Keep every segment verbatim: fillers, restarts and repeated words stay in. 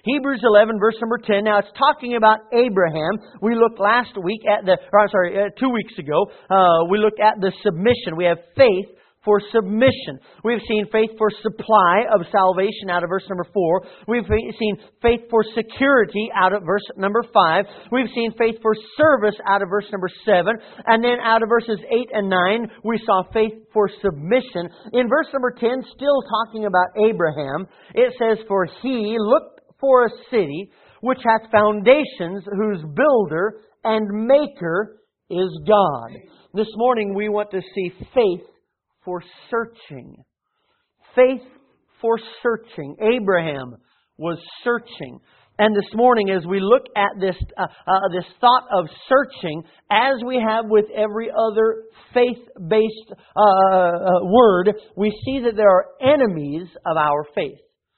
Hebrews eleven, verse number ten. Now, it's talking about Abraham. We looked last week at the, or I'm sorry, uh, two weeks ago, uh, we looked at the submission. We have faith for submission. We've seen faith for supply of salvation out of verse number four. We've seen faith for security out of verse number five. We've seen faith for service out of verse number seven. And then out of verses eight and nine, we saw faith for submission. In verse number ten, still talking about Abraham, it says, "For he looked for a city which hath foundations, whose builder and maker is God." This morning we want to see faith for searching. Faith for searching. Abraham was searching. And this morning, as we look at this uh, uh, this thought of searching, as we have with every other faith-based uh, uh, word, we see that there are enemies of our faith.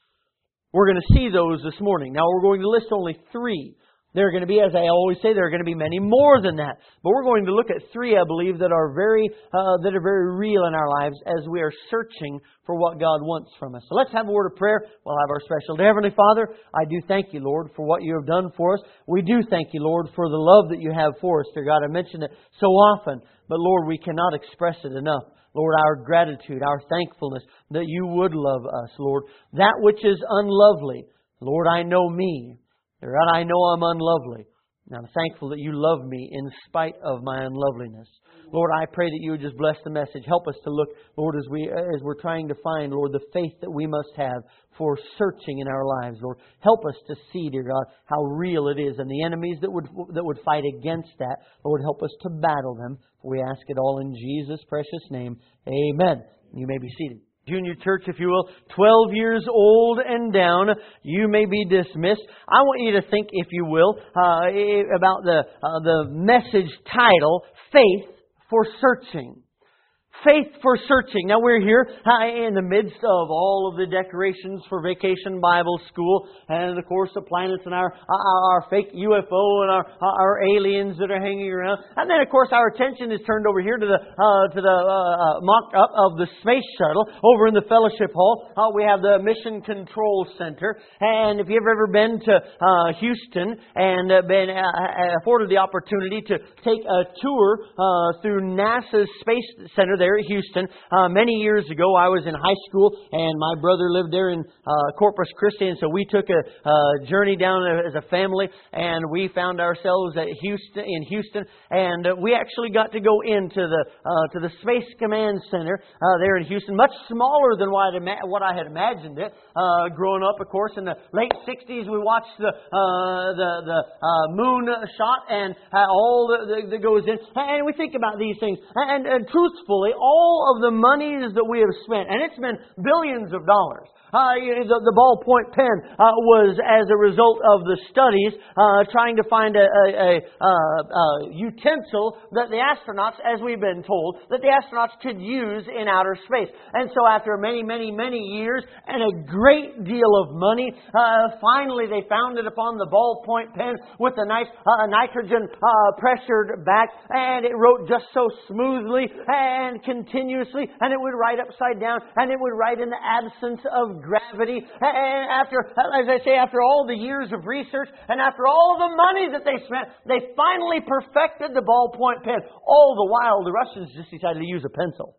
We're going to see those this morning. Now, we're going to list only three. There are going to be, as I always say, there are going to be many more than that. But we're going to look at three, I believe, that are very uh, that are very real in our lives as we are searching for what God wants from us. So let's have a word of prayer. We'll have our special day. Heavenly Father, I do thank You, Lord, for what You have done for us. We do thank You, Lord, for the love that You have for us, dear God. I mention it so often, but Lord, we cannot express it enough. Lord, our gratitude, our thankfulness that You would love us, Lord. That which is unlovely, Lord, I know me. God, I know I'm unlovely. And I'm thankful that You love me in spite of my unloveliness. Lord, I pray that You would just bless the message. Help us to look, Lord, as, we, as we're trying to find, Lord, the faith that we must have for searching in our lives, Lord. Help us to see, dear God, how real it is and the enemies that would, that would fight against that. Lord, help us to battle them. For we ask it all in Jesus' precious name. Amen. You may be seated. Junior church, if you will, twelve years old and down, you may be dismissed. I want you to think, if you will, uh, about the uh, the message title, Faith for Searching. Faith for searching. Now we're here uh, in the midst of all of the decorations for Vacation Bible School, and of course the planets and our our, our fake U F O and our our aliens that are hanging around, and then of course our attention is turned over here to the uh, to the uh, mock-up of the space shuttle over in the fellowship hall. Uh, we have the Mission Control Center, and if you've ever been to uh, Houston and uh, been uh, afforded the opportunity to take a tour uh, through NASA's Space Center there at Houston. Uh, many years ago, I was in high school, and my brother lived there in uh, Corpus Christi, and so we took a, a journey down as a family, and we found ourselves at Houston in Houston, and uh, we actually got to go into the uh, to the Space Command Center uh, there in Houston, much smaller than what, I'd ima- what I had imagined it. Uh, growing up, of course, in the late sixties, we watched the uh, the the uh, moon shot and uh, all that the, the goes in, and we think about these things, and, and truthfully, all of the monies that we have spent, and it's been billions of dollars. Uh, the, the ballpoint pen uh, was as a result of the studies uh, trying to find a, a, a, a, a utensil that the astronauts, as we've been told, that the astronauts could use in outer space. And so after many, many, many years and a great deal of money, uh, finally they found it upon the ballpoint pen with a nice uh, nitrogen uh, pressured back, and it wrote just so smoothly and continuously, and it would write upside down, and it would write in the absence of gravity. And after, as I say, after all the years of research and after all the money that they spent, they finally perfected the ballpoint pen. All the while, the Russians just decided to use a pencil.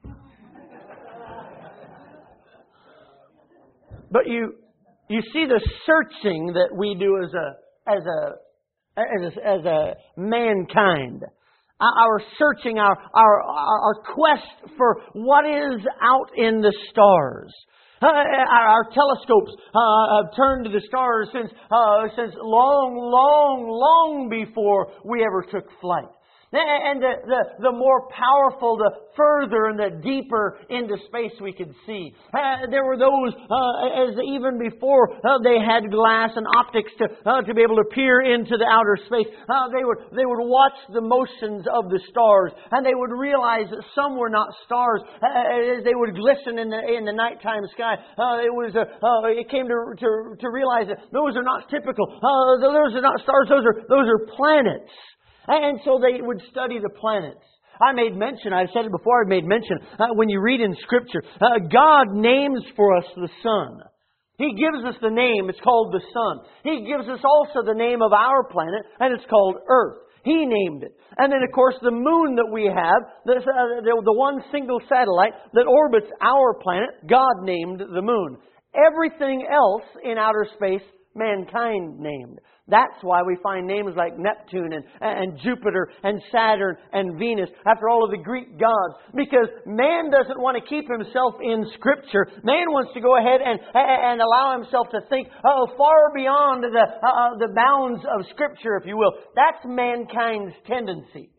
But you you see the searching that we do as a as a as a, as a mankind. Our searching, our, our our quest for what is out in the stars. Uh, our, our telescopes uh, have turned to the stars since uh, since long, long, long before we ever took flight. And the, the, the more powerful, the further and the deeper into space we could see. Uh, there were those, uh, as even before uh, they had glass and optics to uh, to be able to peer into the outer space. Uh, they would they would watch the motions of the stars, and they would realize that some were not stars. Uh, as they would glisten in the in the nighttime sky, uh, it was uh, uh, it came to, to to realize that those are not typical. Uh, those are not stars. Those are those are planets. And so they would study the planets. I made mention, I've said it before, I made mention, uh, when you read in Scripture, uh, God names for us the sun. He gives us the name. It's called the sun. He gives us also the name of our planet, and it's called Earth. He named it. And then, of course, the moon that we have, the, uh, the, the one single satellite that orbits our planet, God named the moon. Everything else in outer space, mankind named. That's why we find names like Neptune and, and Jupiter and Saturn and Venus after all of the Greek gods. Because man doesn't want to keep himself in Scripture. Man wants to go ahead and, and allow himself to think oh, far beyond the, uh, the bounds of Scripture, if you will. That's mankind's tendency.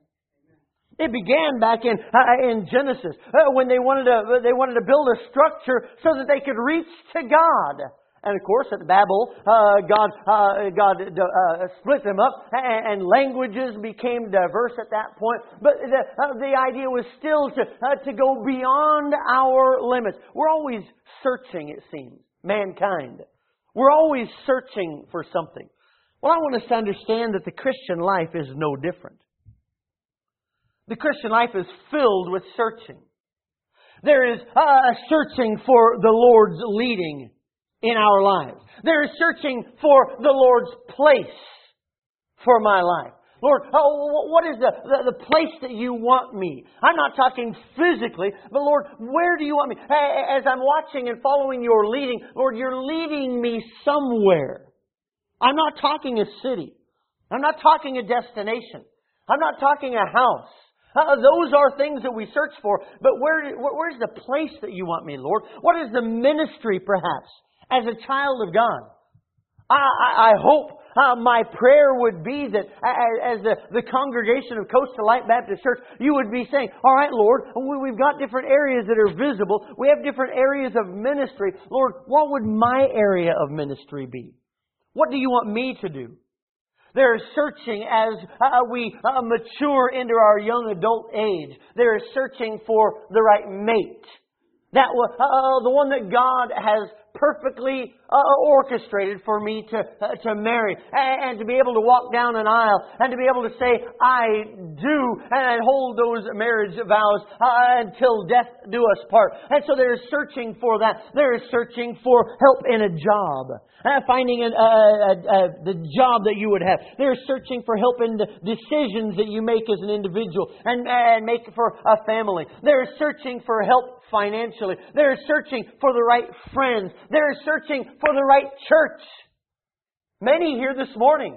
It began back in uh, in Genesis uh, when they wanted to they wanted to build a structure so that they could reach to God. And of course, at Babel, uh, God uh, God uh, split them up, and, and languages became diverse at that point. But the, uh, the idea was still to uh, to go beyond our limits. We're always searching, it seems, mankind. We're always searching for something. Well, I want us to understand that the Christian life is no different. The Christian life is filled with searching. There is uh, searching for the Lord's leading in our lives. There is searching for the Lord's place for my life. Lord, oh, what is the, the, the place that you want me? I'm not talking physically, but Lord, where do you want me? As I'm watching and following your leading, Lord, you're leading me somewhere. I'm not talking a city. I'm not talking a destination. I'm not talking a house. Uh, those are things that we search for. But where, where, where's the place that you want me, Lord? What is the ministry, perhaps, as a child of God? I, I, I hope uh, my prayer would be that as, as the, the congregation of Coastal Light Baptist Church, you would be saying, all right, Lord, we, we've got different areas that are visible. We have different areas of ministry. Lord, what would my area of ministry be? What do you want me to do? There is searching as uh, we uh, mature into our young adult age. There is searching for the right mate. That uh, the one that God has perfectly uh, orchestrated for me to uh, to marry, and, and to be able to walk down an aisle, and to be able to say, I do, and hold those marriage vows uh, until death do us part. And so there is searching for that. There is searching for help in a job, uh, finding a, a, a, a, the job that you would have. There is searching for help in the decisions that you make as an individual, and, and make for a family. There is searching for help financially. There is searching for the right friends. There is searching for the right church. Many here this morning.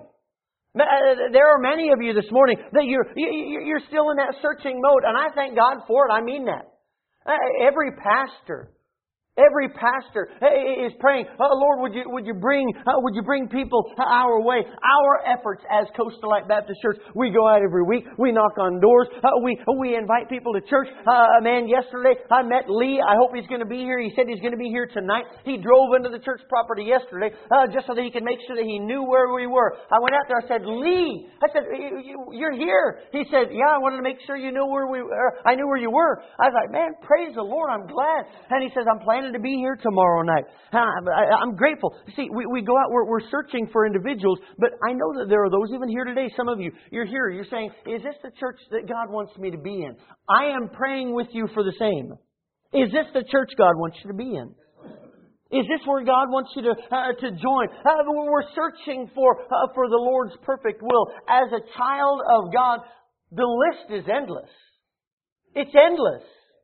There are many of you this morning that you're you're still in that searching mode, and I thank God for it. I mean that. Every pastor, every pastor is praying, oh, Lord, would you would you bring uh, would you bring people our way? Our efforts as Coastal Light Baptist Church, we go out every week, we knock on doors, uh, we we invite people to church. Uh, man, yesterday I met Lee. I hope he's going to be here. He said he's going to be here tonight. He drove into the church property yesterday uh, just so that he could make sure that he knew where we were. I went out there. I said, Lee, I said, you're here. He said, yeah, I wanted to make sure you knew where we were. I knew where you were. I was like, man, praise the Lord. I'm glad. And he says, I'm planning to be here tomorrow night. I'm grateful. See, we, we go out, we're, we're searching for individuals, but I know that there are those even here today. Some of you, you're here, you're saying, is this the church that God wants me to be in? I am praying with you for the same. Is this the church God wants you to be in? Is this where God wants you to uh, to join? Uh, we're searching for uh, for the Lord's perfect will. As a child of God, the list is endless. It's endless.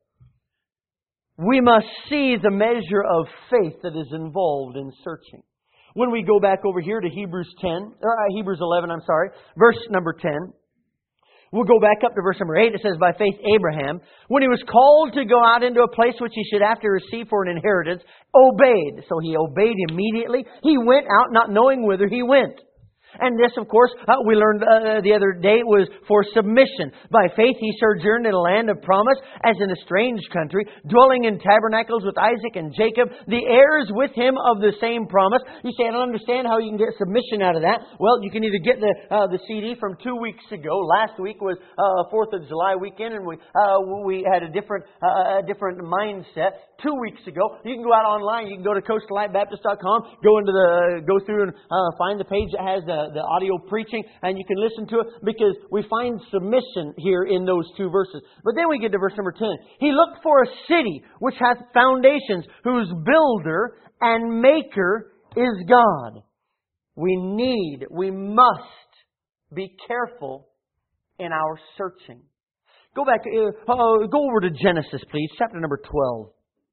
We must see the measure of faith that is involved in searching. When we go back over here to Hebrews ten, or uh, Hebrews eleven, I'm sorry, verse number ten. We'll go back up to verse number eight. It says, by faith Abraham, when he was called to go out into a place which he should after receive for an inheritance, obeyed. So he obeyed immediately. He went out not knowing whither he went. And this, of course, uh, we learned uh, the other day was for submission. By faith he sojourned in a land of promise as in a strange country, dwelling in tabernacles with Isaac and Jacob, the heirs with him of the same promise. You say, I don't understand how you can get submission out of that. Well, you can either get the uh, the C D from two weeks ago. Last week was uh, fourth of July weekend, and we uh, we had a different uh, a different mindset. Two weeks ago, you can go out online. You can go to coastal light baptist dot com, go into the go through and uh, find the page that has the the, the audio preaching, and you can listen to it, because we find submission here in those two verses. But then we get to verse number ten. He looked for a city which hath foundations, whose builder and maker is God. We need, we must be careful in our searching. Go back, uh, uh, go over to Genesis, please, chapter number twelve.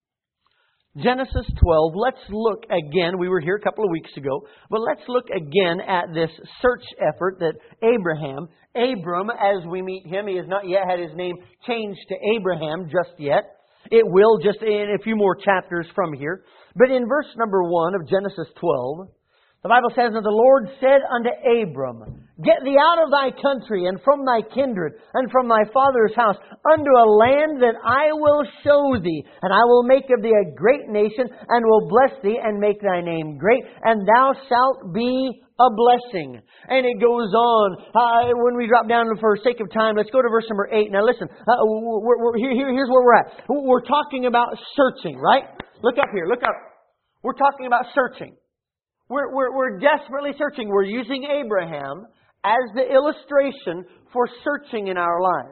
Genesis twelve, let's look again. We were here a couple of weeks ago, but let's look again at this search effort that Abraham, Abram, as we meet him, he has not yet had his name changed to Abraham just yet. It will just in a few more chapters from here. But in verse number one of Genesis twelve, the Bible says, "And the Lord said unto Abram, Get thee out of thy country, and from thy kindred, and from thy father's house, unto a land that I will show thee. And I will make of thee a great nation, and will bless thee, and make thy name great, and thou shalt be a blessing." And it goes on. Uh, when we drop down for sake of time, let's go to verse number eight. Now listen, uh, we're, we're, here, here, here's where we're at. We're talking about searching, right? Look up here, look up. We're talking about searching. We're, we're, we're desperately searching. We're using Abraham as the illustration for searching in our lives.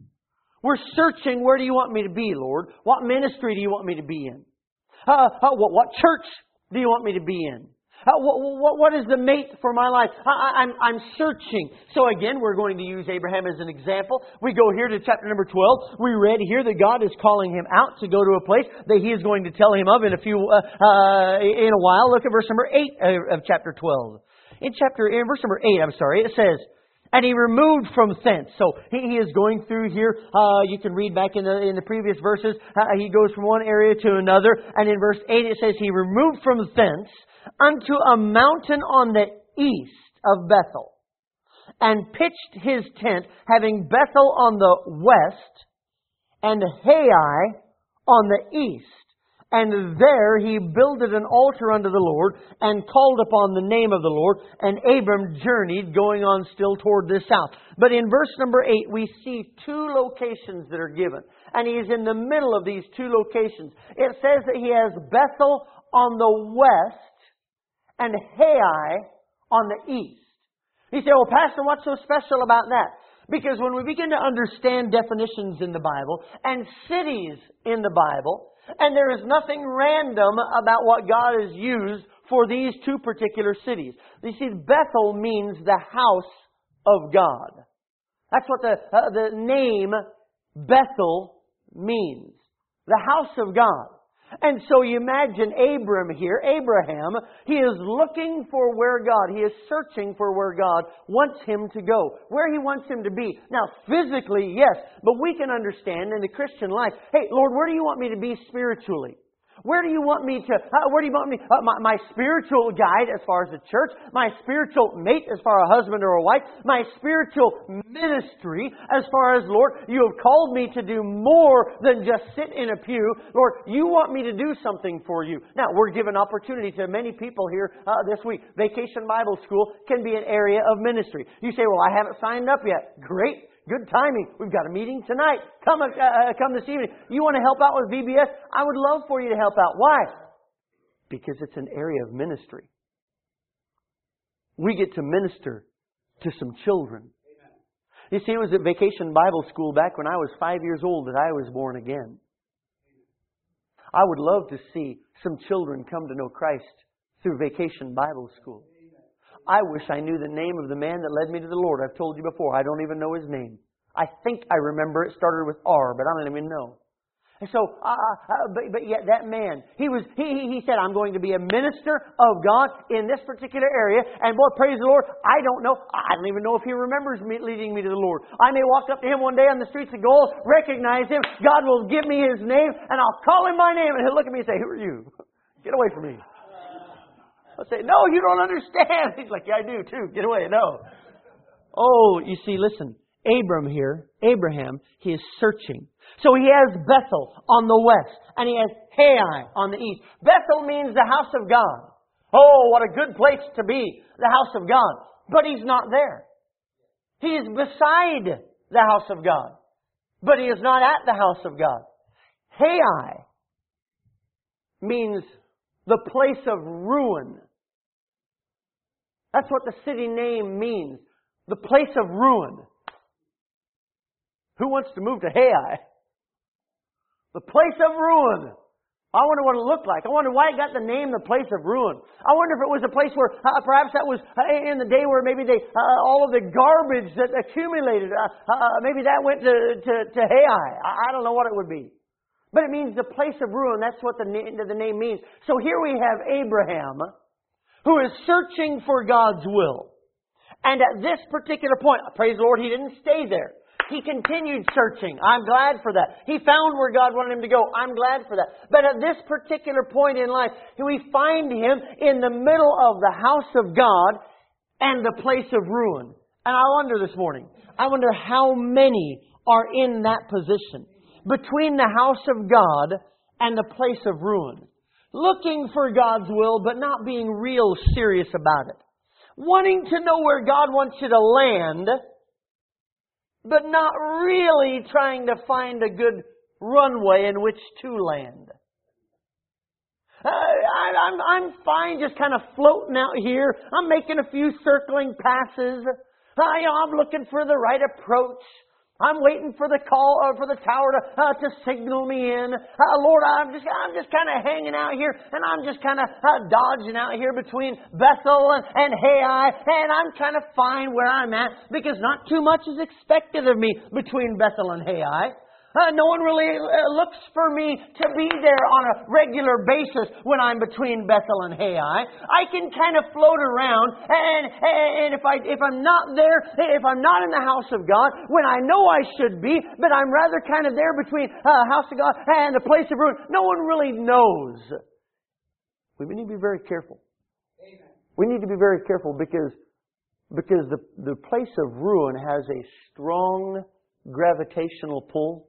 We're searching, where do you want me to be, Lord? What ministry do you want me to be in? Uh, uh, what, what church do you want me to be in? Uh, what, what, what is the mate for my life? I, I'm, I'm searching. So again, we're going to use Abraham as an example. We go here to chapter number twelve. We read here that God is calling him out to go to a place that He is going to tell him of in a few, uh, uh, in a while. Look at verse number eight of chapter twelve. In chapter, in verse number eight, I'm sorry, it says, "And he removed from thence." So he, he is going through here. Uh, you can read back in the in the previous verses. Uh, he goes from one area to another. And in verse eight it says, "He removed from thence unto a mountain on the east of Bethel, and pitched his tent, having Bethel on the west, and Hai on the east. And there he builded an altar unto the Lord, and called upon the name of the Lord. And Abram journeyed, going on still toward the south." But in verse number eight, we see two locations that are given. And he is in the middle of these two locations. It says that he has Bethel on the west, and Hai on the east. You say, "Well, Pastor, what's so special about that?" Because when we begin to understand definitions in the Bible, and cities in the Bible, and there is nothing random about what God has used for these two particular cities. You see, Bethel means the house of God. That's what the, uh, the name Bethel means. The house of God. And so you imagine Abram here, Abraham, he is looking for where God, he is searching for where God wants him to go, where He wants him to be. Now, physically, yes, but we can understand in the Christian life, hey, Lord, where do you want me to be spiritually? Where do you want me to, uh, where do you want me, uh, my, my spiritual guide as far as the church, my spiritual mate as far as a husband or a wife, my spiritual ministry as far as, Lord, you have called me to do more than just sit in a pew. Lord, you want me to do something for you. Now, we're given opportunity to many people here uh, this week. Vacation Bible School can be an area of ministry. You say, "Well, I haven't signed up yet." Great. Good timing. We've got a meeting tonight. Come, uh, come this evening. You want to help out with V B S? I would love for you to help out. Why? Because it's an area of ministry. We get to minister to some children. You see, it was at Vacation Bible School back when I was five years old that I was born again. I would love to see some children come to know Christ through Vacation Bible School. I wish I knew the name of the man that led me to the Lord. I've told you before, I don't even know his name. I think I remember it started with R, but I don't even know. And so, uh, uh, but, but yet that man, he was, he, he said, "I'm going to be a minister of God in this particular area." And boy, praise the Lord, I don't know, I don't even know if he remembers me leading me to the Lord. I may walk up to him one day on the streets of gold, recognize him, God will give me his name, and I'll call him by name, and he'll look at me and say, "Who are you? Get away from me." I'll say, "No, you don't understand." He's like, "Yeah, I do too. Get away." No. Oh, you see, listen. Abram here, Abraham, he is searching. So he has Bethel on the west, and he has Hai on the east. Bethel means the house of God. Oh, what a good place to be, the house of God. But he's not there. He is beside the house of God, but he is not at the house of God. Hai means the place of ruin. That's what the city name means. The place of ruin. Who wants to move to Hai? The place of ruin. I wonder what it looked like. I wonder why it got the name the place of ruin. I wonder if it was a place where uh, perhaps that was uh, in the day where maybe they uh, all of the garbage that accumulated, uh, uh, maybe that went to, to, to Hai. I, I don't know what it would be. But it means the place of ruin. That's what the, na- the name means. So here we have Abraham who is searching for God's will. And at this particular point, praise the Lord, he didn't stay there. He continued searching. I'm glad for that. He found where God wanted him to go. I'm glad for that. But at this particular point in life, we find him in the middle of the house of God and the place of ruin. And I wonder this morning, I wonder how many are in that position between the house of God and the place of ruin. Looking for God's will, but not being real serious about it. Wanting to know where God wants you to land, but not really trying to find a good runway in which to land. Uh, I, I'm, I'm fine just kind of floating out here. I'm making a few circling passes. I, you know, I'm looking for the right approach. I'm waiting for the call, uh, for the tower to uh, to signal me in. Uh, Lord, I'm just I'm just kind of hanging out here, and I'm just kind of uh, dodging out here between Bethel and, and Hai, and I'm kind of fine where I'm at because not too much is expected of me between Bethel and Hai. Uh, no one really uh, looks for me to be there on a regular basis when I'm between Bethel and Hai. I can kind of float around, and, and if I if I'm not there, if I'm not in the house of God, when I know I should be, but I'm rather kind of there between uh, house of God and the place of ruin, no one really knows. We need to be very careful. Amen. We need to be very careful because because the the place of ruin has a strong gravitational pull.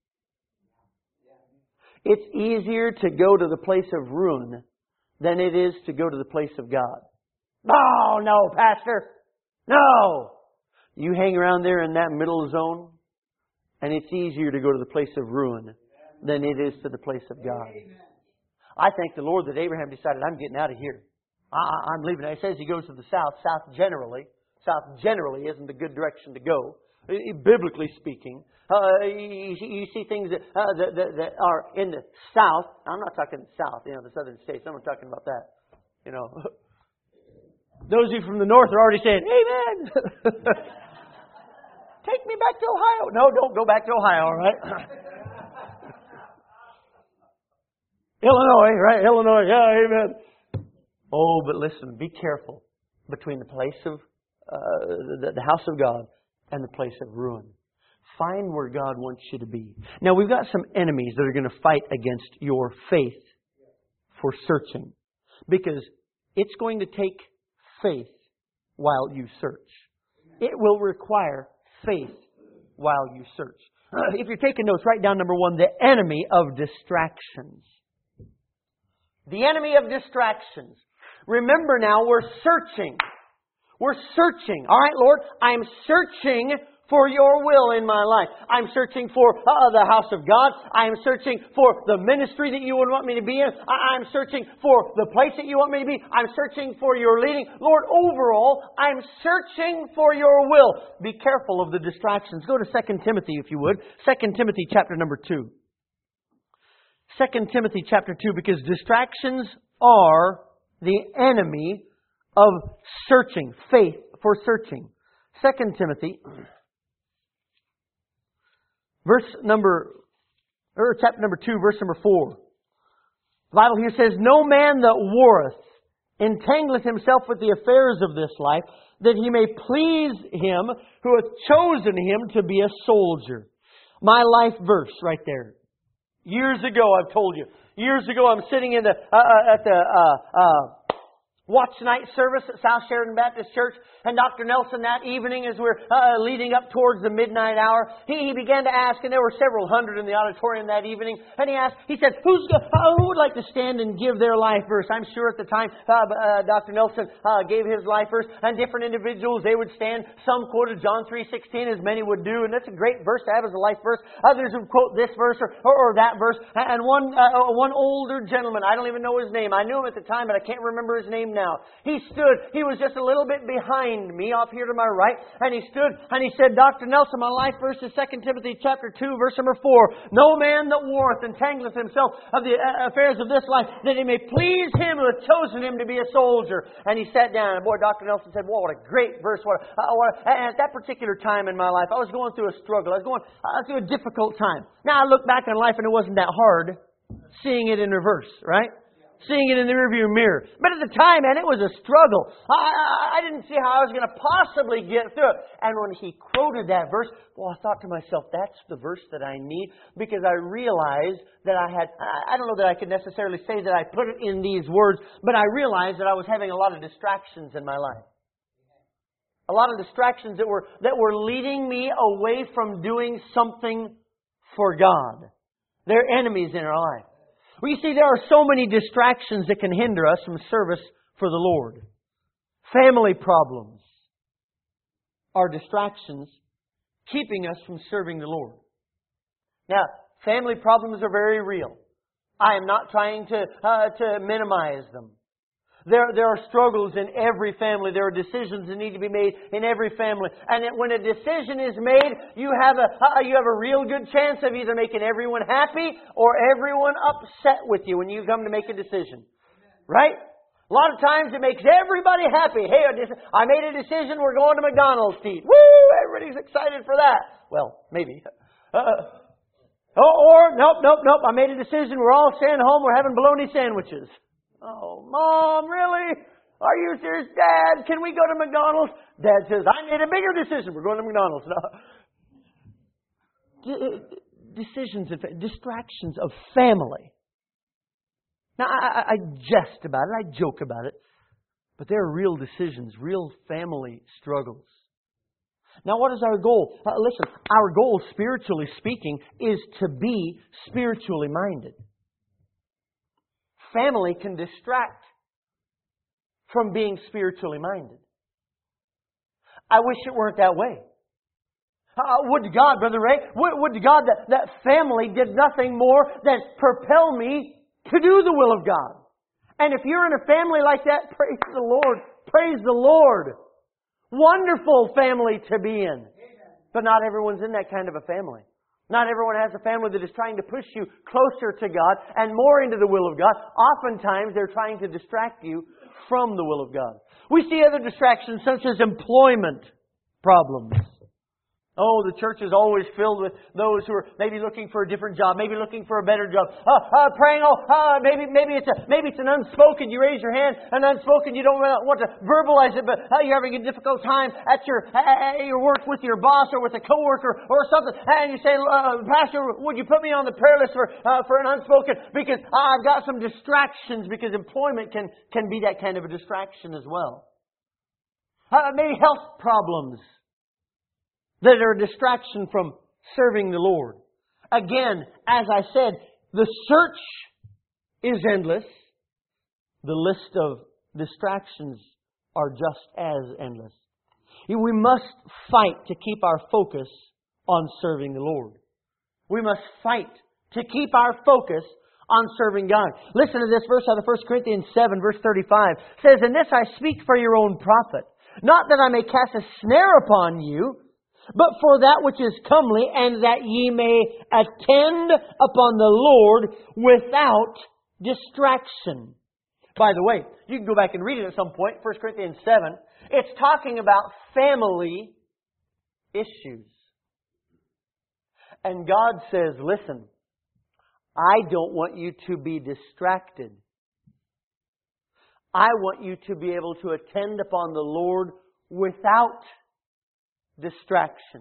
It's easier to go to the place of ruin than it is to go to the place of God. Oh, no, Pastor. No. You hang around there in that middle zone, and it's easier to go to the place of ruin than it is to the place of God. I thank the Lord that Abraham decided, I'm getting out of here. I, I'm leaving. It says he goes to the south. South generally. South generally isn't a good direction to go. Biblically speaking, uh, you, you see things that, uh, that, that, that are in the south. I'm not talking south, you know, the southern states. I'm not talking about that. You know, those of you from the north are already saying, "Amen." Take me back to Ohio. No, don't go back to Ohio. All right. Illinois, right? Illinois. Yeah, amen. Oh, but listen, be careful between the place of uh, the, the house of God and the place of ruin. Find where God wants you to be. Now, we've got some enemies that are going to fight against your faith for searching. Because it's going to take faith while you search. It will require faith while you search. Uh, if you're taking notes, write down number one, the enemy of distractions. The enemy of distractions. Remember now, we're searching. We're searching. All right, Lord, I'm searching for your will in my life. I'm searching for uh, the house of God. I'm searching for the ministry that you would want me to be in. I- I'm searching for the place that you want me to be. I'm searching for your leading. Lord, overall, I'm searching for your will. Be careful of the distractions. Go to Second Timothy, if you would. Second Timothy chapter number two. Second Timothy chapter two, because distractions are the enemy of searching, faith for searching. Second Timothy, verse number, or chapter number two, verse number four. The Bible here says, "No man that warreth entangleth himself with the affairs of this life, that he may please him who hath chosen him to be a soldier." My life verse right there. Years ago, I've told you. Years ago, I'm sitting in the uh, at the uh, uh, Watch night service at South Sheridan Baptist Church, and Doctor Nelson that evening, as we're uh, leading up towards the midnight hour, he, he began to ask, and there were several hundred in the auditorium that evening, and he asked, he said, "Who's uh, who would like to stand and give their life verse?" I'm sure at the time uh, uh, Doctor Nelson uh, gave his life verse, and different individuals, they would stand. Some quoted John three sixteen, as many would do, and that's a great verse to have as a life verse. Others would quote this verse or, or, or that verse, and one uh, one older gentleman, I don't even know his name. I knew him at the time, but I can't remember his name now. He stood, he was just a little bit behind me, off here to my right, and he stood and he said, Doctor Nelson, my life verse is Second Timothy chapter two, verse number four. No man that warreth entangleth himself of the affairs of this life, that he may please him who hath chosen him to be a soldier. And he sat down, and boy, Doctor Nelson said, "Whoa, what a great verse!" What, a, uh, what a, and at that particular time in my life, I was going through a struggle. I was going uh, through a difficult time. Now I look back on life, and it wasn't that hard, seeing it in reverse, right? Seeing it in the rearview mirror. But at the time, man, it was a struggle. I, I, I didn't see how I was going to possibly get through it. And when he quoted that verse, well, I thought to myself, that's the verse that I need, because I realized that I had, I don't know that I could necessarily say that I put it in these words, but I realized that I was having a lot of distractions in my life. A lot of distractions that were, that were leading me away from doing something for God. They're enemies in our life. Well, you see, there are so many distractions that can hinder us from service for the Lord. Family problems are distractions keeping us from serving the Lord. Now, family problems are very real. I am not trying to uh, to minimize them. There, there are struggles in every family. There are decisions that need to be made in every family. And when a decision is made, you have a uh, you have a real good chance of either making everyone happy or everyone upset with you when you come to make a decision. Right? A lot of times it makes everybody happy. Hey, I made a decision. We're going to McDonald's to eat. Woo! Everybody's excited for that. Well, maybe. Uh, or, or, nope, nope, nope. I made a decision. We're all staying home. We're having bologna sandwiches. Oh, Mom, really? Are you serious? Dad, can we go to McDonald's? Dad says, I made a bigger decision. We're going to McDonald's. No. Decisions, distractions of family. Now, I, I jest about it. I joke about it. But they're real decisions, real family struggles. Now, what is our goal? Uh, listen, our goal, spiritually speaking, is to be spiritually minded. Family can distract from being spiritually minded. I wish it weren't that way. Uh, would to God, Brother Ray, would, would to God that, that family did nothing more than propel me to do the will of God. And if you're in a family like that, praise the Lord. Praise the Lord. Wonderful family to be in. But not everyone's in that kind of a family. Not everyone has a family that is trying to push you closer to God and more into the will of God. Oftentimes, they're trying to distract you from the will of God. We see other distractions such as employment problems. Oh, the church is always filled with those who are maybe looking for a different job, maybe looking for a better job. Uh, uh, praying, oh, uh, maybe maybe it's a maybe it's an unspoken. You raise your hand, an unspoken. You don't want to verbalize it, but uh, you're having a difficult time at your at your work with your boss or with a coworker or something, and you say, uh, Pastor, would you put me on the prayer list for uh, for an unspoken? Because I've got some distractions. Because employment can can be that kind of a distraction as well. Uh, maybe health problems that are a distraction from serving the Lord. Again, as I said, the search is endless. The list of distractions are just as endless. We must fight to keep our focus on serving the Lord. We must fight to keep our focus on serving God. Listen to this verse out of First Corinthians seven, verse thirty-five. It says, "And this I speak for your own profit, not that I may cast a snare upon you, but for that which is comely, and that ye may attend upon the Lord without distraction." By the way, you can go back and read it at some point, First Corinthians seven. It's talking about family issues. And God says, listen, I don't want you to be distracted. I want you to be able to attend upon the Lord without distraction.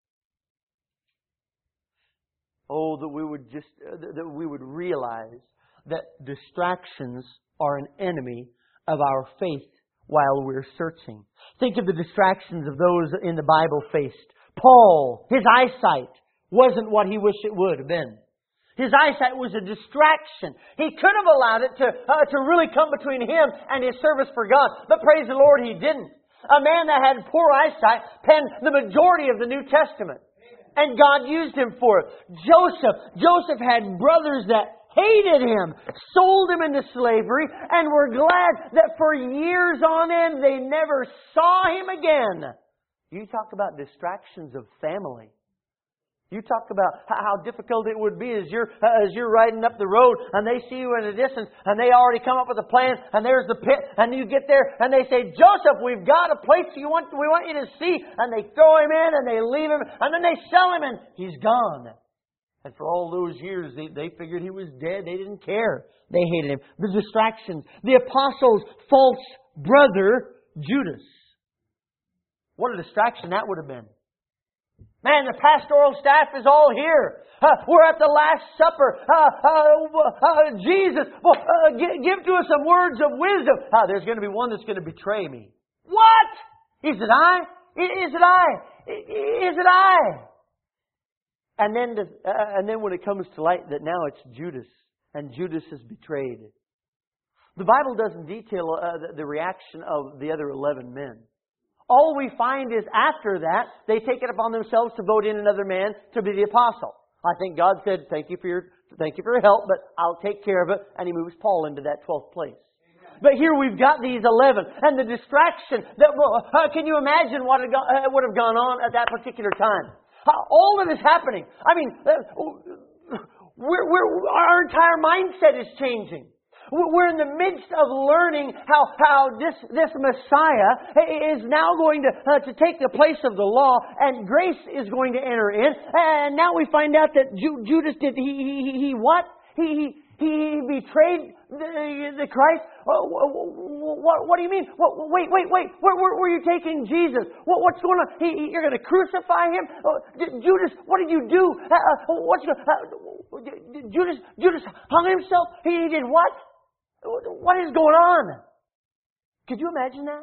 Oh, that we would just uh, that we would realize that distractions are an enemy of our faith while we're searching. Think of the distractions of those in the Bible faced. Paul, his eyesight wasn't what he wished it would have been. His eyesight was a distraction. He could have allowed it to uh, to really come between him and his service for God, but praise the Lord, he didn't. A man that had poor eyesight penned the majority of the New Testament. And God used him for it. Joseph. Joseph had brothers that hated Him, sold Him into slavery, and were glad that for years on end they never saw Him again. You talk about distractions of family. You talk about how difficult it would be as you're as you're riding up the road and they see you in the distance and they already come up with a plan and there's the pit and you get there and they say, Joseph, we've got a place you want we want you to see, and they throw him in and they leave him and then they sell him and he's gone. And for all those years they, they figured he was dead. They didn't care. They hated him. The distractions. The apostles' false brother Judas. What a distraction that would have been. Man, the pastoral staff is all here. Uh, we're at the Last Supper. Uh, uh, uh, Jesus, well, uh, give, give to us some words of wisdom. Uh, there's going to be one that's going to betray me. What? Is it I? Is it I? Is it I? And then, the, uh, and then when it comes to light that now it's Judas, and Judas is betrayed. The Bible doesn't detail uh, the, the reaction of the other eleven men. All we find is after that, they take it upon themselves to vote in another man to be the apostle. I think God said, thank you for your, thank you for your help, but I'll take care of it. And He moves Paul into that twelfth place. Amen. But here we've got these eleven. And the distraction that, well, uh, can you imagine what had gone, uh, would have gone on at that particular time? Uh, all of this happening. I mean, uh, we're, we're, our entire mindset is changing. We're in the midst of learning how, how this, this Messiah is now going to, uh, to take the place of the law, and grace is going to enter in. And now we find out that Ju- Judas did, he, he, he what? He, he, he betrayed the, the Christ? What, what, what do you mean? What, wait, wait, wait. Where, where, where are you taking Jesus? What, what's going on? He, he, you're going to crucify Him? Uh, Judas, what did you do? Uh, uh, what's, uh, Judas, Judas hung himself? He, he did what? What is going on? Could you imagine that?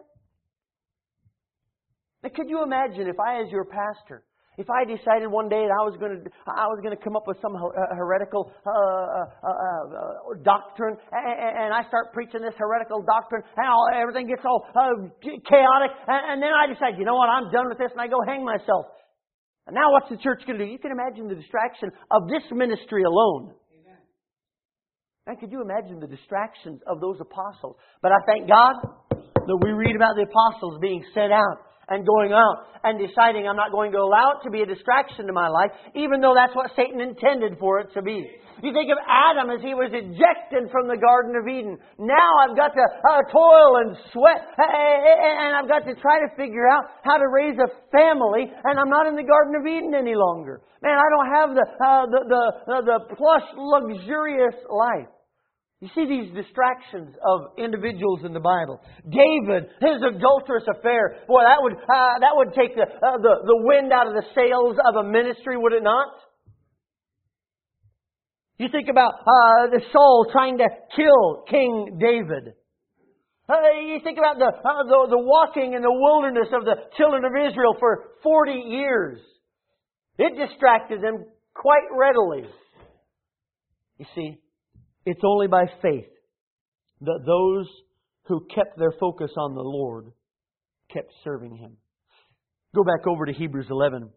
Could you imagine if I, as your pastor, if I decided one day that I was going to, I was going to come up with some heretical uh, uh, uh, doctrine, and I start preaching this heretical doctrine, and all, everything gets all uh, chaotic, and then I decide, you know what, I'm done with this, and I go hang myself. And now what's the church going to do? You can imagine the distraction of this ministry alone. And could you imagine the distractions of those apostles? But I thank God that we read about the apostles being sent out and going out and deciding I'm not going to allow it to be a distraction to my life, even though that's what Satan intended for it to be. You think of Adam as he was ejected from the Garden of Eden. Now I've got to uh, toil and sweat, and I've got to try to figure out how to raise a family, and I'm not in the Garden of Eden any longer. Man, I don't have the uh, the, the, the, the plush, luxurious life. You see these distractions of individuals in the Bible. David, his adulterous affair, boy, that would uh, that would take the, uh, the the wind out of the sails of a ministry, would it not? You think about uh, the Saul trying to kill King David. Uh, you think about the, uh, the the walking in the wilderness of the children of Israel for forty years. It distracted them quite readily. You see. It's only by faith that those who kept their focus on the Lord kept serving Him. Go back over to Hebrews eleven.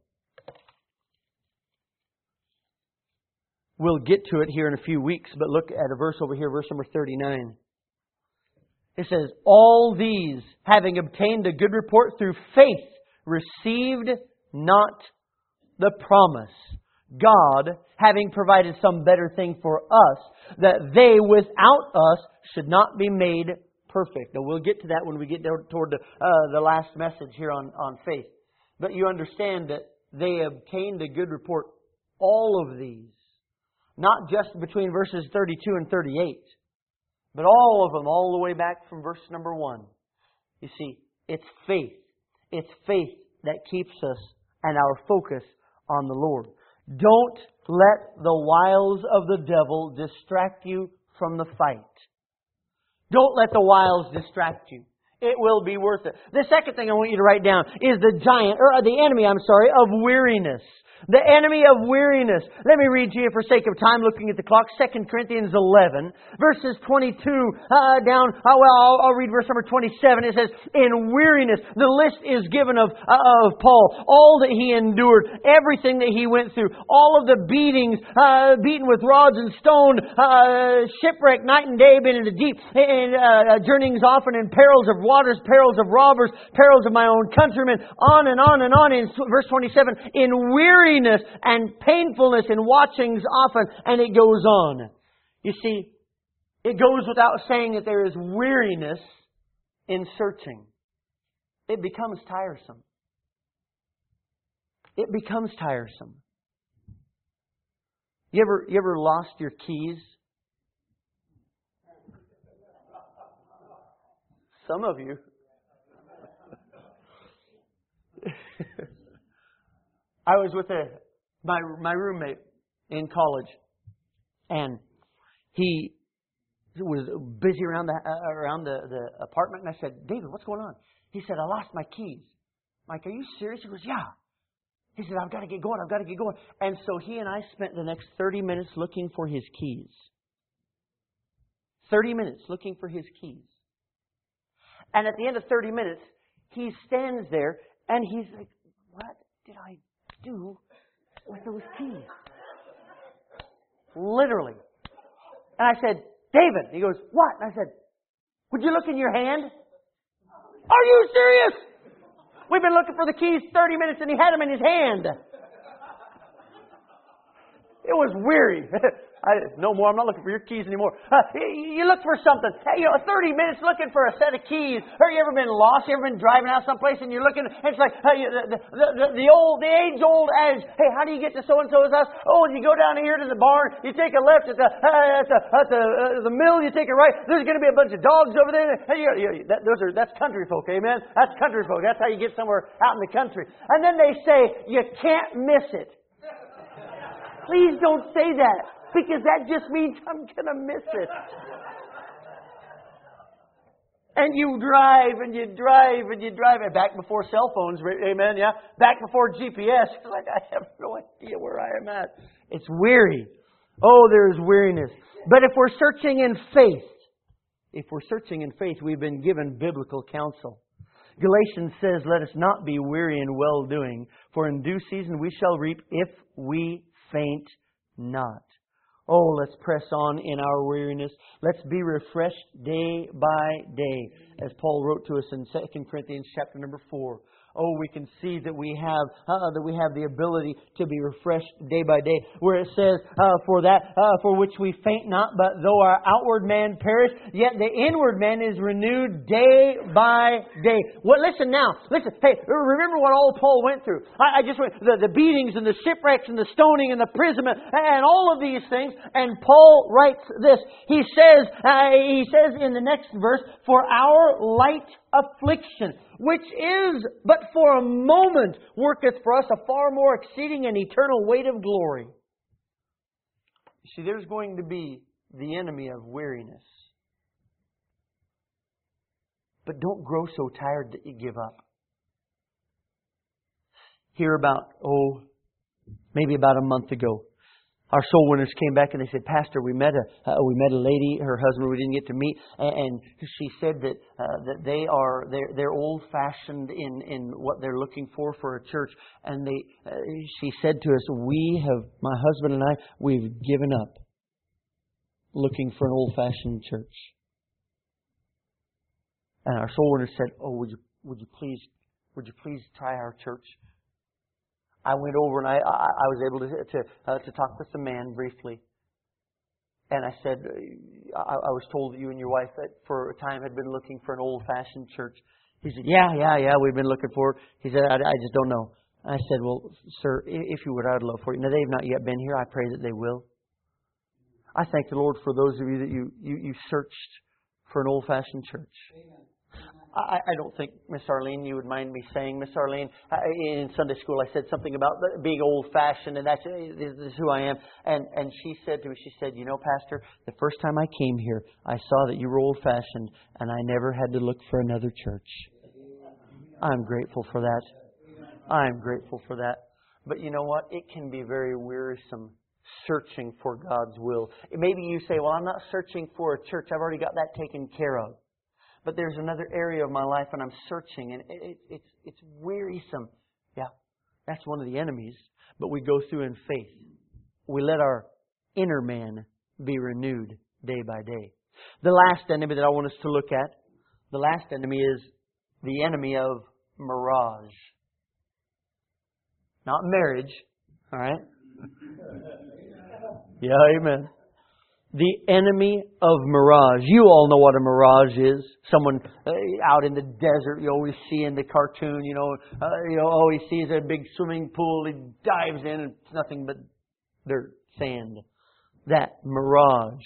We'll get to it here in a few weeks, but look at a verse over here, verse number thirty-nine. It says, all these, having obtained a good report through faith, received not the promise. God, having provided some better thing for us, that they without us should not be made perfect. Now we'll get to that when we get toward the, uh, the last message here on, on faith. But you understand that they obtained a good report. All of these. Not just between verses thirty-two and thirty-eight. But all of them, all the way back from verse number one. You see, it's faith. It's faith that keeps us and our focus on the Lord. Don't let the wiles of the devil distract you from the fight. Don't let the wiles distract you. It will be worth it. The second thing I want you to write down is the giant, or the enemy, I'm sorry, of weariness. The enemy of weariness. Let me read to you for sake of time, looking at the clock, Second Corinthians eleven, verses twenty-two uh, down. Uh, well, I'll, I'll read verse number twenty-seven. It says, in weariness, the list is given of, uh, of Paul. All that he endured, everything that he went through, all of the beatings, uh, beaten with rods and stoned, uh, shipwreck night and day, been in the deep, and uh, journeyings often in perils of waters, perils of robbers, perils of my own countrymen, on and on and on. In verse twenty-seven, in weariness, and painfulness in watchings often, and it goes on. You see, it goes without saying that there is weariness in searching. It becomes tiresome. It becomes tiresome. You ever, you ever lost your keys? Some of you. I was with a, my my roommate in college, and he was busy around the uh, around the, the apartment. And I said, "David, what's going on?" He said, "I lost my keys." I'm like, "Are you serious?" He goes, "Yeah." He said, "I've got to get going. I've got to get going." And so he and I spent the next thirty minutes looking for his keys. Thirty minutes looking for his keys. And at the end of thirty minutes, he stands there and he's like, "What did I do with those keys?" Literally. And I said, "David." He goes, "What?" And I said, "Would you look in your hand?" "Are you serious?" We've been looking for the keys thirty minutes and he had them in his hand. It was weary. I, no more. I'm not looking for your keys anymore. Uh, you, you look for something. Hey, you know, thirty minutes looking for a set of keys. Or you ever been lost? You ever been driving out someplace and you're looking? And it's like uh, you, the, the, the, the old, the age-old adage. Hey, how do you get to so and so's house? Oh, you go down here to the barn. You take a left at the uh, at the at the, uh, the mill. You take a right. There's going to be a bunch of dogs over there. Hey, you, you, that, those are that's country folk. Amen. That's country folk. That's how you get somewhere out in the country. And then they say you can't miss it. Please don't say that, because that just means I'm going to miss it. And you drive and you drive and you drive. And back before cell phones, amen, yeah? Back before G P S. Like, I have no idea where I am at. It's weary. Oh, there is weariness. But if we're searching in faith, if we're searching in faith, we've been given biblical counsel. Galatians says, let us not be weary in well-doing, for in due season we shall reap if we faint not. Oh, let's press on in our weariness. Let's be refreshed day by day, as Paul wrote to us in Second Corinthians chapter number four. Oh, we can see that we have uh, that we have the ability to be refreshed day by day. Where it says, uh, "For that, uh, for which we faint not, but though our outward man perish, yet the inward man is renewed day by day." Well, listen now. Listen. Hey, remember what all Paul went through. I, I just went the, the beatings and the shipwrecks and the stoning and the imprisonment and all of these things. And Paul writes this. He says, uh, he says in the next verse, "For our light affliction, which is but for a moment, worketh for us a far more exceeding and eternal weight of glory." You see, there's going to be the enemy of weariness. But don't grow so tired that you give up. Hear about, oh, maybe about a month ago, our soul winners came back and they said, "Pastor, we met a uh, we met a lady, her husband we didn't get to meet, and, and she said that uh, that they are they're they're old fashioned in, in what they're looking for for a church." And they uh, she said to us, "We have my husband and I we've given up looking for an old fashioned church." And our soul winners said, "Oh, would you would you please would you please try our church?" I went over and I, I, I was able to to, uh, to talk with the man briefly. And I said, I, I was told that you and your wife that for a time had been looking for an old-fashioned church. He said, yeah, yeah, yeah, we've been looking for it. He said, I, I just don't know. I said, well, sir, if you would, I'd love for you. Now, they've not yet been here. I pray that they will. I thank the Lord for those of you that you, you, you searched for an old-fashioned church. Amen. I, I don't think, Miss Arlene, you would mind me saying, Miss Arlene, in Sunday school I said something about being old-fashioned, and that's this is who I am. And and she said to me, she said, "You know, Pastor, the first time I came here, I saw that you were old-fashioned, and I never had to look for another church." I'm grateful for that. I'm grateful for that. But you know what? It can be very wearisome searching for God's will. Maybe you say, well, I'm not searching for a church. I've already got that taken care of. But there's another area of my life and I'm searching and it, it, it's, it's wearisome. Yeah, that's one of the enemies. But we go through in faith. We let our inner man be renewed day by day. The last enemy that I want us to look at, the last enemy is the enemy of mirage. Not marriage, all right? Yeah, amen. The enemy of mirage. You all know what a mirage is. Someone uh, out in the desert, you always see in the cartoon, you know, uh, you know, all he sees is a big swimming pool. He dives in and it's nothing but dirt, sand. That mirage.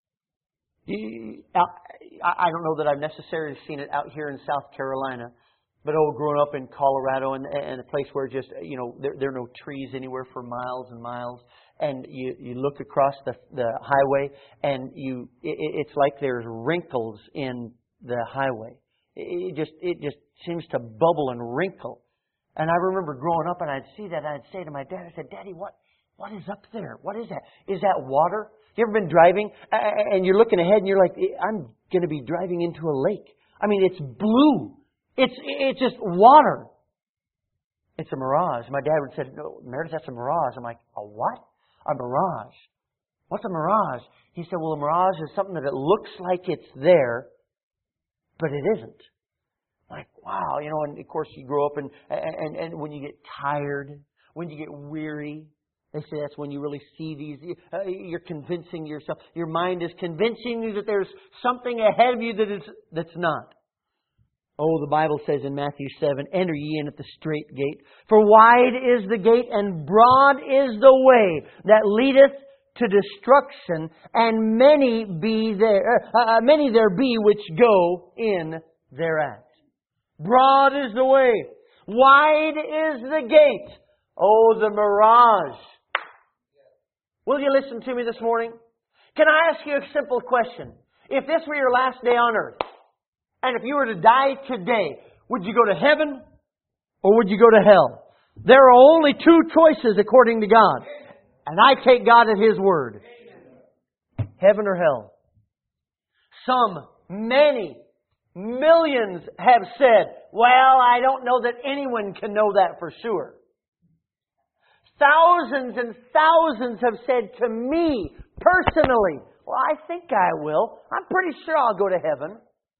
You, I don't know that I've necessarily seen it out here in South Carolina. But oh, growing up in Colorado and, and a place where just, you know, there, there are no trees anywhere for miles and miles. And you, you look across the, the highway and you, it, it's like there's wrinkles in the highway. It just, it just seems to bubble and wrinkle. And I remember growing up and I'd see that and I'd say to my dad, I said, Daddy, what, what is up there? What is that? Is that water? You ever been driving and you're looking ahead and you're like, I'm going to be driving into a lake. I mean, it's blue. It's it's just water. It's a mirage. My dad would say, no, Meredith, that's a mirage. I'm like, a what? A mirage. What's a mirage? He said, well, a mirage is something that it looks like it's there, but it isn't. I'm like, wow. You know, and of course you grow up and, and, and when you get tired, when you get weary, they say that's when you really see these. Uh, you're convincing yourself. Your mind is convincing you that there's something ahead of you that is that's not. Oh, the Bible says in Matthew seven, enter ye in at the strait gate. For wide is the gate and broad is the way that leadeth to destruction, and many be there, uh, many there be which go in thereat. Broad is the way, wide is the gate. Oh, the mirage. Will you listen to me this morning? Can I ask you a simple question? If this were your last day on earth, and if you were to die today, would you go to heaven or would you go to hell? There are only two choices according to God. And I take God at His word. Heaven or hell. Some, many, millions have said, well, I don't know that anyone can know that for sure. Thousands and thousands have said to me personally, well, I think I will. I'm pretty sure I'll go to heaven.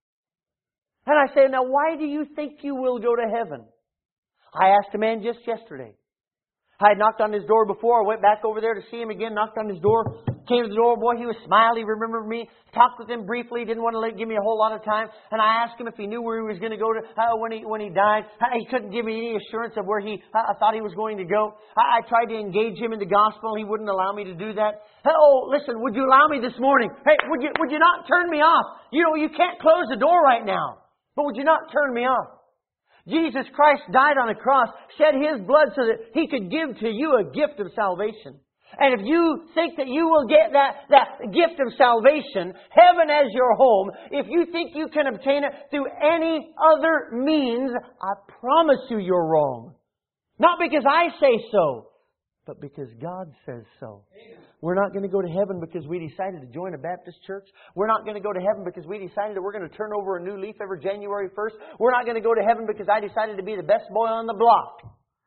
And I say, now why do you think you will go to heaven? I asked a man just yesterday. I had knocked on his door before. I went back over there to see him again, knocked on his door. Came to the door, boy, he was smiling. He remembered me. Talked with him briefly. Didn't want to let, give me a whole lot of time. And I asked him if he knew where he was going to go to uh, when he when he died. He couldn't give me any assurance of where he uh, thought he was going to go. I, I tried to engage him in the gospel. He wouldn't allow me to do that. Oh, listen, would you allow me this morning? Hey, would you would you not turn me off? You know, you can't close the door right now. But would you not turn me off? Jesus Christ died on a cross, shed His blood so that He could give to you a gift of salvation. And if you think that you will get that, that gift of salvation, heaven as your home, if you think you can obtain it through any other means, I promise you you're wrong. Not because I say so, but because God says so. Amen. We're not going to go to heaven because we decided to join a Baptist church. We're not going to go to heaven because we decided that we're going to turn over a new leaf every January first. We're not going to go to heaven because I decided to be the best boy on the block.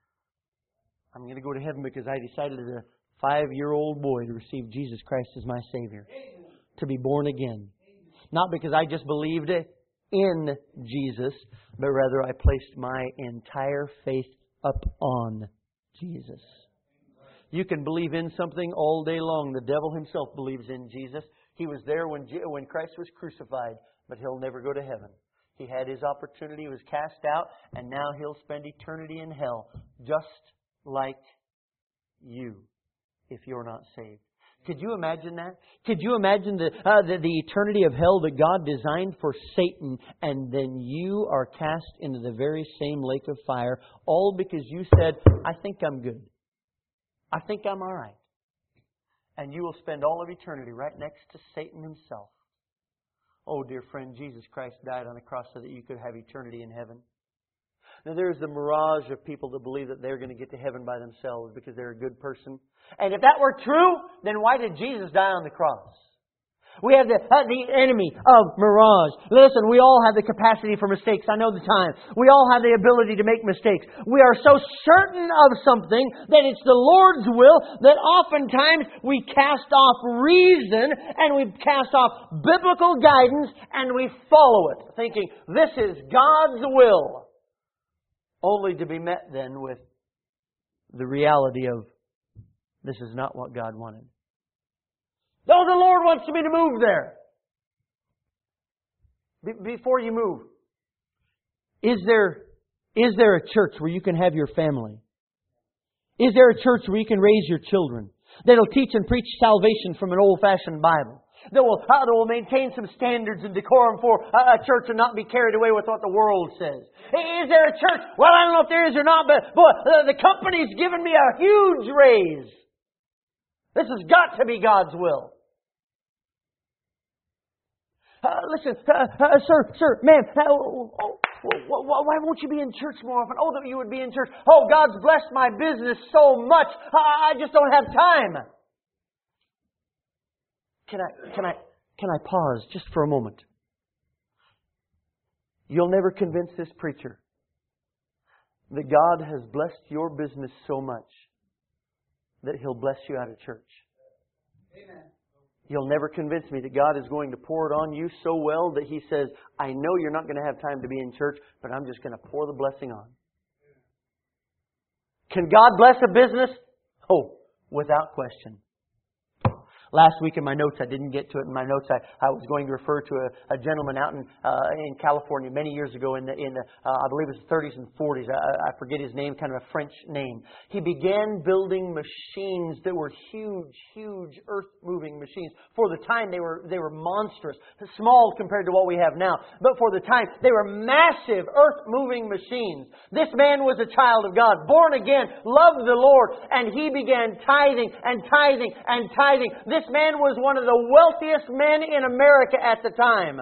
I'm going to go to heaven because I decided as a five-year-old boy to receive Jesus Christ as my Savior. Amen. To be born again. Amen. Not because I just believed in Jesus, but rather I placed my entire faith upon Jesus. You can believe in something all day long. The devil himself believes in Jesus. He was there when when Christ was crucified, but he'll never go to heaven. He had his opportunity, he was cast out, and now he'll spend eternity in hell, just like you, if you're not saved. Could you imagine that? Could you imagine the, uh, the, the eternity of hell that God designed for Satan, and then you are cast into the very same lake of fire, all because you said, I think I'm good. I think I'm all right. And you will spend all of eternity right next to Satan himself. Oh, dear friend, Jesus Christ died on the cross so that you could have eternity in heaven. Now there's the mirage of people that believe that they're going to get to heaven by themselves because they're a good person. And if that were true, then why did Jesus die on the cross? We have the, uh, the enemy of mirage. Listen, we all have the capacity for mistakes. I know the time. We all have the ability to make mistakes. We are so certain of something that it's the Lord's will that oftentimes we cast off reason and we cast off biblical guidance and we follow it, thinking this is God's will, only to be met then with the reality of this is not what God wanted. Oh, the Lord wants me to move there. Be- before you move, is there, is there a church where you can have your family? Is there a church where you can raise your children? That'll teach and preach salvation from an old-fashioned Bible. That will, uh, that will maintain some standards and decorum for a, a church and not be carried away with what the world says. Is there a church? Well, I don't know if there is or not, but boy, the, the company's given me a huge raise. This has got to be God's will. Uh, listen, uh, uh, sir, sir, ma'am, uh, oh, oh, oh, why won't you be in church more often? Oh, that you would be in church. Oh, God's blessed my business so much. I, I just don't have time. Can I, can I, can I pause just for a moment? You'll never convince this preacher that God has blessed your business so much that He'll bless you out of church. Amen. You'll never convince me that God is going to pour it on you so well that He says, I know you're not going to have time to be in church, but I'm just going to pour the blessing on. Can God bless a business? Oh, without question. Last week in my notes, I didn't get to it in my notes. I, I was going to refer to a, a gentleman out in uh, in California many years ago in the, in the, uh, I believe it was the thirties and forties. I, I forget his name, kind of a French name. He began building machines that were huge, huge earth-moving machines. For the time, they were they were monstrous, small compared to what we have now. But for the time, they were massive earth-moving machines. This man was a child of God, born again, loved the Lord, and he began tithing and tithing and tithing. This This man was one of the wealthiest men in America at the time.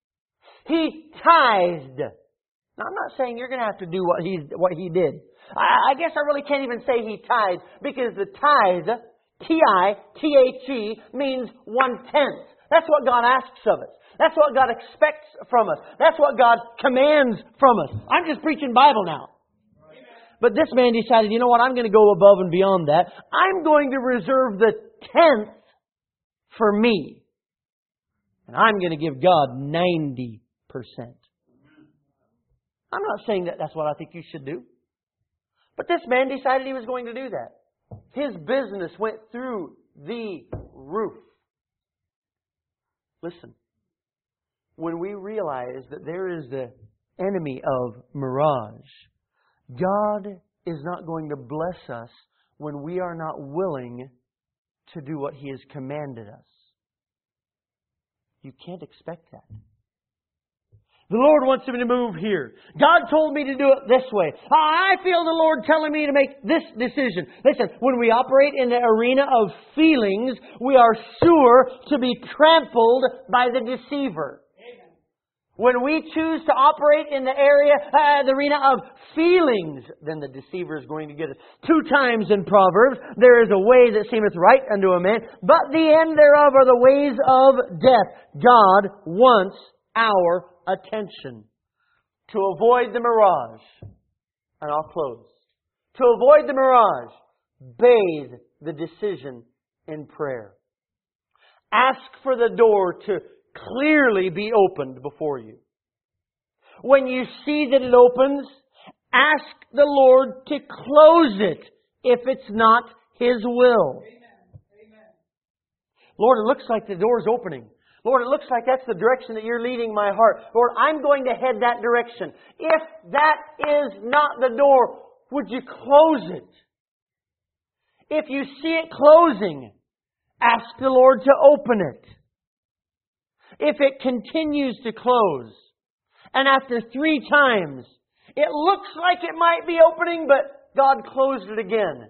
He tithed. Now, I'm not saying you're going to have to do what he, what he did. I, I guess I really can't even say he tithed, because the tithe, T I T H E, means one-tenth. That's what God asks of us. That's what God expects from us. That's what God commands from us. I'm just preaching Bible now. But this man decided, you know what, I'm going to go above and beyond that. I'm going to reserve the tenth for me. And I'm going to give God ninety percent. I'm not saying that that's what I think you should do. But this man decided he was going to do that. His business went through the roof. Listen, when we realize that there is the enemy of mirage, God is not going to bless us when we are not willing to do what He has commanded us. You can't expect that. The Lord wants me to move here. God told me to do it this way. I feel the Lord telling me to make this decision. Listen, when we operate in the arena of feelings, we are sure to be trampled by the deceiver. When we choose to operate in the area, uh, the arena of feelings, then the deceiver is going to get us. Two times in Proverbs, there is a way that seemeth right unto a man, but the end thereof are the ways of death. God wants our attention. To avoid the mirage, and I'll close. To avoid the mirage, bathe the decision in prayer. Ask for the door to clearly be opened before you. When you see that it opens, ask the Lord to close it if it's not His will. Amen. Amen. Lord, it looks like the door's opening. Lord, it looks like that's the direction that You're leading my heart. Lord, I'm going to head that direction. If that is not the door, would You close it? If you see it closing, ask the Lord to open it. If it continues to close, and after three times, it looks like it might be opening, but God closed it again,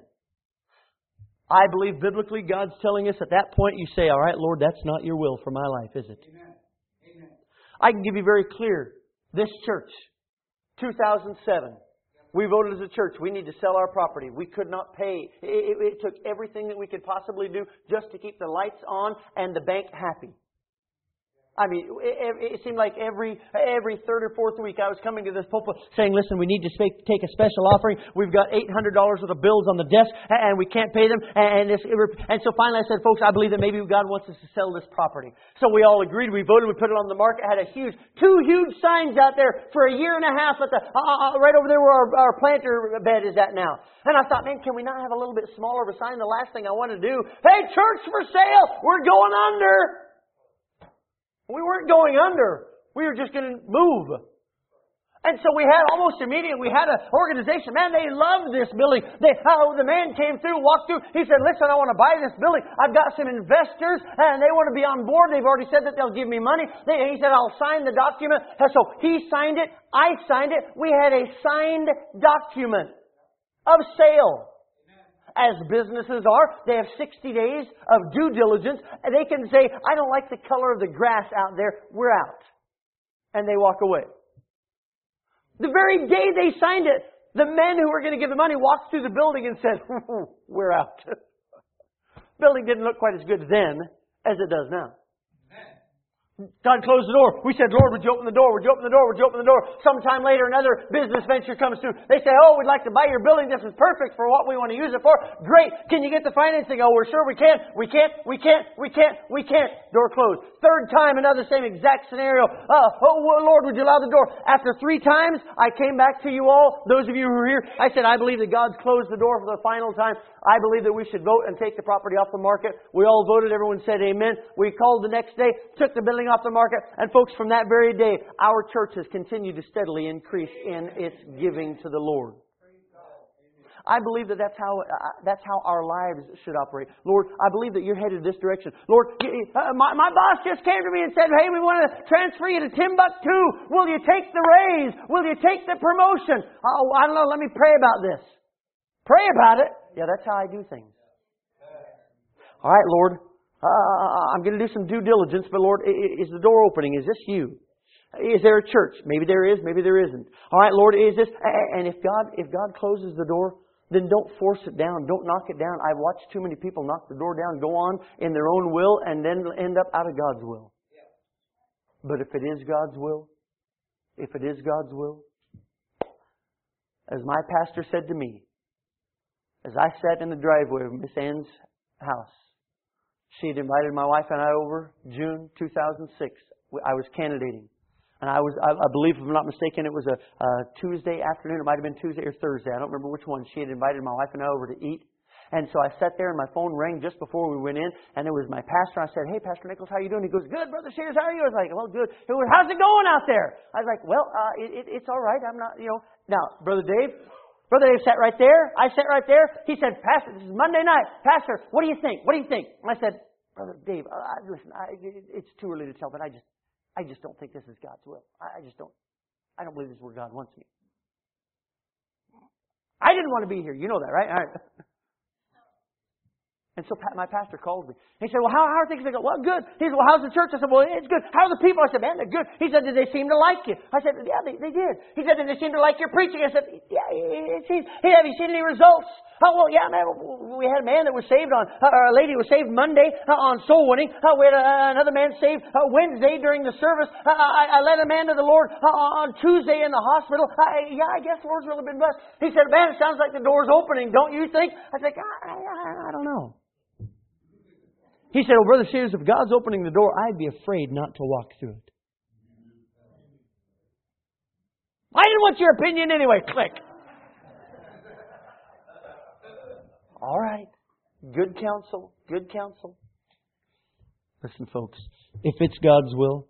I believe biblically God's telling us at that point, you say, all right, Lord, that's not Your will for my life, is it? Amen. Amen. I can give you very clear. This church, two thousand seven, We voted as a church, we need to sell our property. We could not pay. It, it, it took everything that we could possibly do just to keep the lights on and the bank happy. I mean, it, it seemed like every every third or fourth week I was coming to this pulpit saying, listen, we need to take a special offering. We've got eight hundred dollars worth of bills on the desk and we can't pay them. And, this, and so finally I said, folks, I believe that maybe God wants us to sell this property. So we all agreed. We voted. We put it on the market. Had a huge, two huge signs out there for a year and a half at the uh, right over there where our, our planter bed is at now. And I thought, man, can we not have a little bit smaller of a sign? The last thing I want to do, hey, church for sale, we're going under. We weren't going under. We were just going to move. And so we had almost immediately, we had an organization. Man, they loved this building. They, oh, the man came through, walked through. He said, listen, I want to buy this building. I've got some investors and they want to be on board. They've already said that they'll give me money. They, he said, I'll sign the document. And so he signed it. I signed it. We had a signed document of sale. As businesses are, they have sixty days of due diligence. And they can say, I don't like the color of the grass out there. We're out. And they walk away. The very day they signed it, the men who were going to give the money walked through the building and said, we're out. Building didn't look quite as good then as it does now. God closed the door. We said, Lord, would you open the door? Would you open the door? Would you open the door? Sometime later, another business venture comes through. They say, oh, we'd like to buy your building. This is perfect for what we want to use it for. Great. Can you get the financing? Oh, we're sure we can. We can't. We can't. We can't. We can't. Door closed. Third time, another same exact scenario. Uh, oh, Lord, would you allow the door? After three times, I came back to you all. Those of you who are here, I said, I believe that God's closed the door for the final time. I believe that we should vote and take the property off the market. We all voted. Everyone said amen. We called the next day, took the building off the market. And folks, from that very day, our church has continued to steadily increase in its giving to the Lord. I believe that that's how uh, that's how our lives should operate. Lord, I believe that you're headed this direction. Lord, uh, my, my boss just came to me and said, hey, we want to transfer you to Timbuktu. Will you take the raise? Will you take the promotion? Oh, I don't know. Let me pray about this. Pray about it. Yeah, that's how I do things. All right, Lord. Uh, I'm going to do some due diligence, but Lord, is the door opening? Is this you? Is there a church? Maybe there is, maybe there isn't. All right, Lord, is this? And if God, if God closes the door, then don't force it down. Don't knock it down. I've watched too many people knock the door down, go on in their own will, and then end up out of God's will. But if it is God's will, if it is God's will, as my pastor said to me, as I sat in the driveway of Miss Ann's house, she had invited my wife and I over June two thousand six. I was candidating. And I was, I, I believe, if I'm not mistaken, it was a, a Tuesday afternoon. It might have been Tuesday or Thursday. I don't remember which one. She had invited my wife and I over to eat. And so I sat there and my phone rang just before we went in. And it was my pastor. I said, hey, Pastor Nichols, how are you doing? He goes, good, Brother Sears, how are you? I was like, well, good. He goes, how's it going out there? I was like, well, uh, it, it, it's all right. I'm not, you know. Now, Brother Dave, Brother Dave sat right there. I sat right there. He said, Pastor, this is Monday night. Pastor, what do you think? What do you think? And I said, Brother Dave, uh, listen, I, it's too early to tell, but I just, I just don't think this is God's will. I, I just don't, I don't believe this is where God wants me. I didn't want to be here. You know that, right? All right. And so my pastor called me. He said, well, how, how are things? I go, well, good. He said, well, how's the church? I said, well, it's good. How are the people? I said, man, they're good. He said, did they seem to like you? I said, yeah, they, they did. He said, did they seem to like your preaching? I said, yeah, it seems. Hey, have you seen any results? Oh, well, yeah, man, we had a man that was saved on, uh, or a lady was saved Monday uh, on soul winning. Uh, we had uh, another man saved uh, Wednesday during the service. Uh, I, I led a man to the Lord uh, on Tuesday in the hospital. Uh, yeah, I guess the Lord's really been blessed. He said, man, it sounds like the door's opening, don't you think? I said, I, I, I don't know. He said, well, Brother Sears, if God's opening the door, I'd be afraid not to walk through it. I didn't want your opinion anyway. Click. All right. Good counsel. Good counsel. Listen, folks. If it's God's will,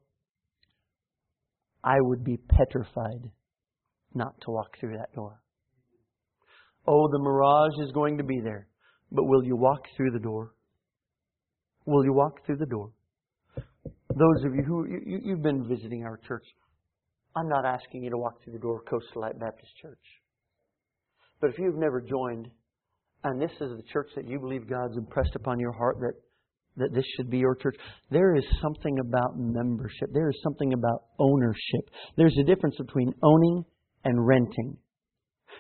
I would be petrified not to walk through that door. Oh, the mirage is going to be there. But will you walk through the door? Will you walk through the door? Those of you who, you, you've been visiting our church, I'm not asking you to walk through the door of Coastal Light Baptist Church. But if you've never joined, and this is the church that you believe God's impressed upon your heart that, that this should be your church, there is something about membership. There is something about ownership. There's a difference between owning and renting.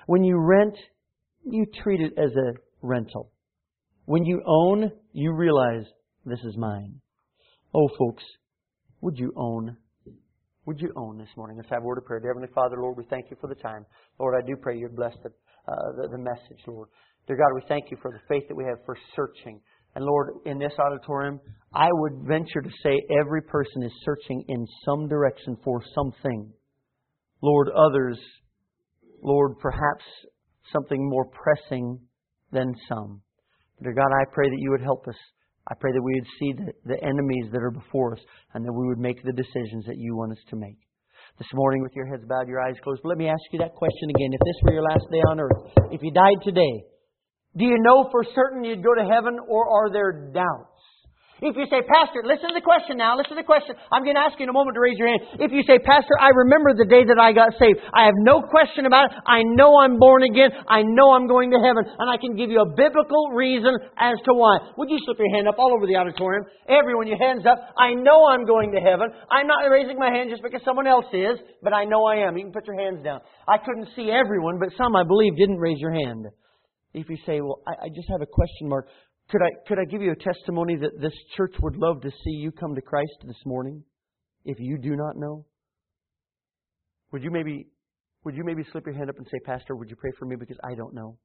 When you rent, you treat it as a rental. When you own, you realize, this is mine. Oh, folks, would you own? Would you own this morning? Let's have a word of prayer. Dear Heavenly Father, Lord, we thank You for the time. Lord, I do pray You'd bless the, uh, the, the message, Lord. Dear God, we thank You for the faith that we have for searching. And Lord, in this auditorium, I would venture to say every person is searching in some direction for something. Lord, others, Lord, perhaps something more pressing than some. Dear God, I pray that You would help us. I pray that we would see the, the enemies that are before us and that we would make the decisions that You want us to make. This morning, with your heads bowed, your eyes closed, let me ask you that question again. If this were your last day on earth, if you died today, do you know for certain you'd go to heaven, or are there doubts? If you say, Pastor, listen to the question now, listen to the question. I'm going to ask you in a moment to raise your hand. If you say, Pastor, I remember the day that I got saved. I have no question about it. I know I'm born again. I know I'm going to heaven. And I can give you a biblical reason as to why. Would you slip your hand up all over the auditorium? Everyone, your hands up. I know I'm going to heaven. I'm not raising my hand just because someone else is, but I know I am. You can put your hands down. I couldn't see everyone, but some, I believe, didn't raise your hand. If you say, well, I, I just have a question mark. Could I could I give you a testimony that this church would love to see you come to Christ this morning? If you do not know, would you maybe would you maybe slip your hand up and say, Pastor, would you pray for me because I don't know?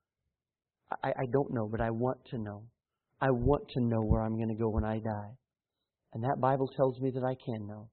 I, I don't know, but I want to know. I want to know where I'm going to go when I die. And that Bible tells me that I can know.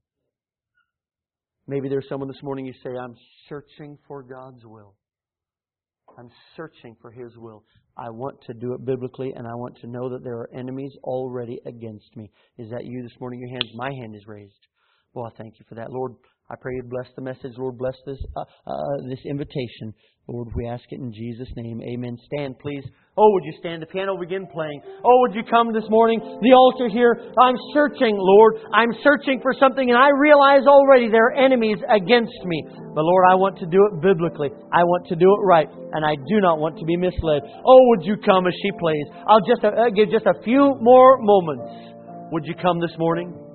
Maybe there's someone this morning you say, I'm searching for God's will. I'm searching for His will. I want to do it biblically, and I want to know that there are enemies already against me. Is that you this morning? Your hands, my hand is raised. Well, I thank You for that. Lord, I pray You bless the message. Lord, bless this uh, uh, this invitation. Lord, we ask it in Jesus' name. Amen. Stand, please. Oh, would you stand? The piano will begin playing. Oh, would you come this morning? The altar here. I'm searching, Lord. I'm searching for something, and I realize already there are enemies against me. But Lord, I want to do it biblically. I want to do it right, and I do not want to be misled. Oh, would you come as she plays? I'll just uh, give just a few more moments. Would you come this morning?